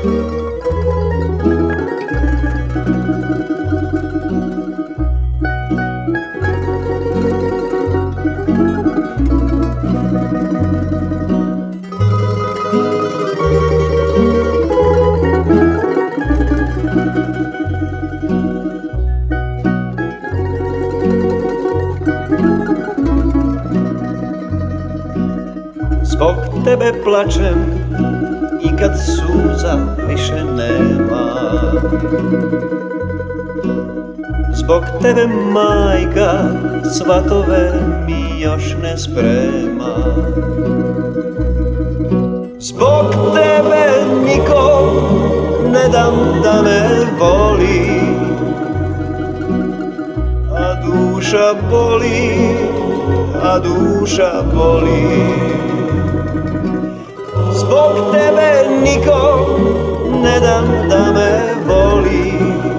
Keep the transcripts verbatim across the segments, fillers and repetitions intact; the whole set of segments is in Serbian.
Zbog tebe plačem i kad suza više nema. Zbog tebe majka svatove mi još ne sprema. Zbog tebe niko ne dam da me voli, a duša boli, a duša boli. Zbog tebe niko ne dam da me voli,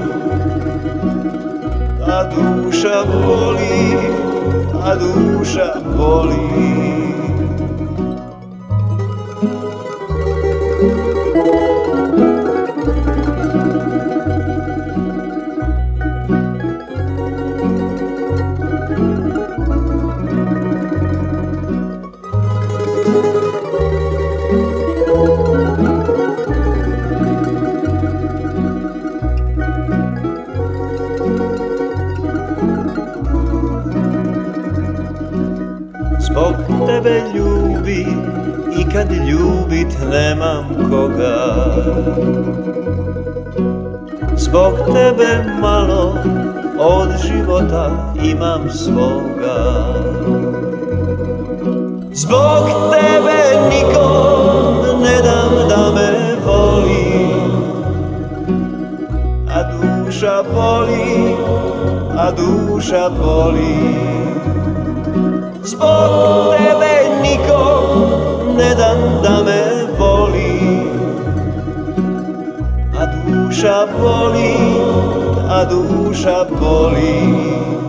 a duša boli, a duša boli. Zbog tebe ljubi i kad ljubit nemam koga. Zbog tebe malo od života imam svoga. Zbog tebe nikom ne dam da me voli, a duša boli, a duša boli. Zbog tebe nikom ne dam da me voli, a duša boli, a duša boli.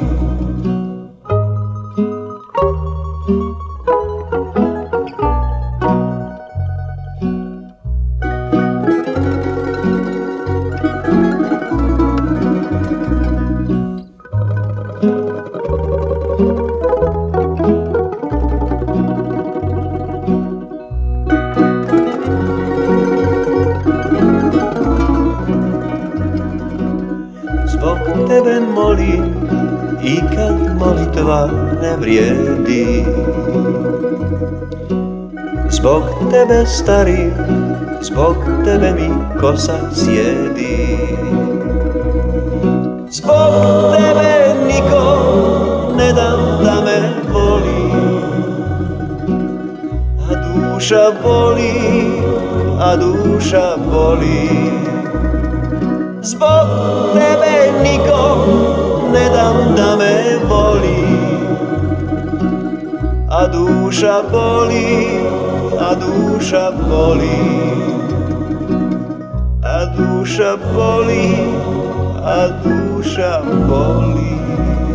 Zbog tebe molim i kad molitva ne vrijedi. Zbog tebe starim, zbog tebe mi kosa sjedi. Zbog tebe nikom ne dam da me voli, a duša boli, a duša boli. Zbog tebe nikom ne dam da me voli, a duša boli, a duša boli. A duša boli, a duša boli.